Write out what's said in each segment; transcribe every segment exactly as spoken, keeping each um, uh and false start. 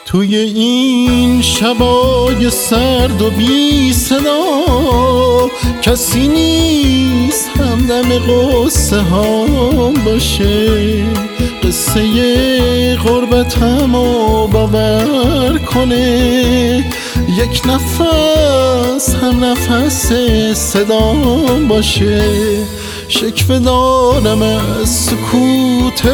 توی این شبای سرد و بی صدا کسی نیست همدم قصه هام باشه، قصه غربتمو باور کنه، یک نفس هم نفس صدام باشه. شکوه دارم از سکوت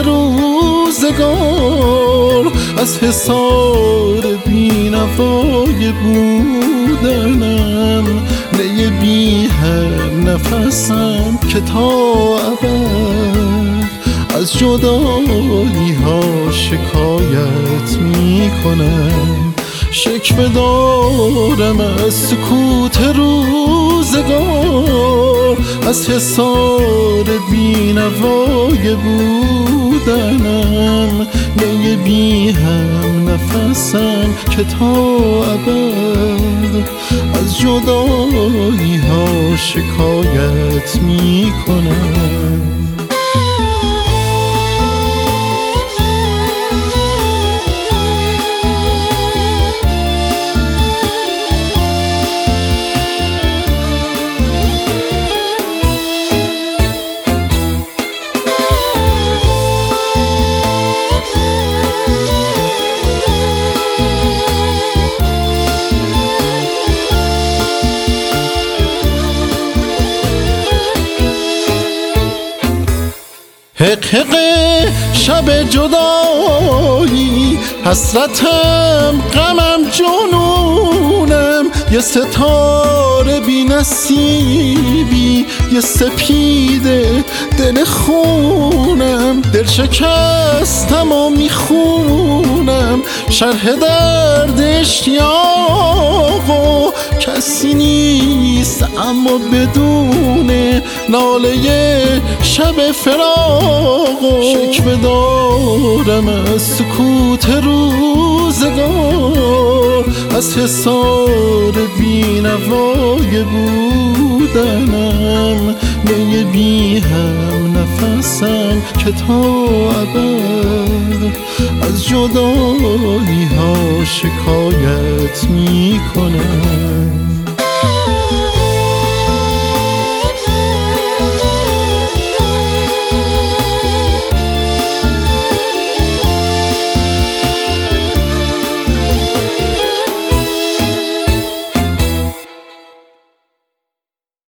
روزگار، از حصار بی‌نوای بودنم، نی بی هم نفسم که تا ابد از جدایی ها شکایت می کنم. شکوه دارم از سکوت روزگار، از حصار بی‌نوای بودنم، نی بی هم نفسم که تا ابد از جدایی ها شکایت می کنم. حق حق شب جدایی، حسرتم غمم جنونم، یه ستاره بی نصیبی، یه سپیده دل خونم، دل شکستم و میخونم شرح درد اشتیاق و کسی نیست اما بدون ناله شب فراق. شکوه دارم از سکوت روزگار، از حصار بی‌نوای بودنم، نی بی هم نفسم که تا ابد از جدایی ها شکایت می کنم.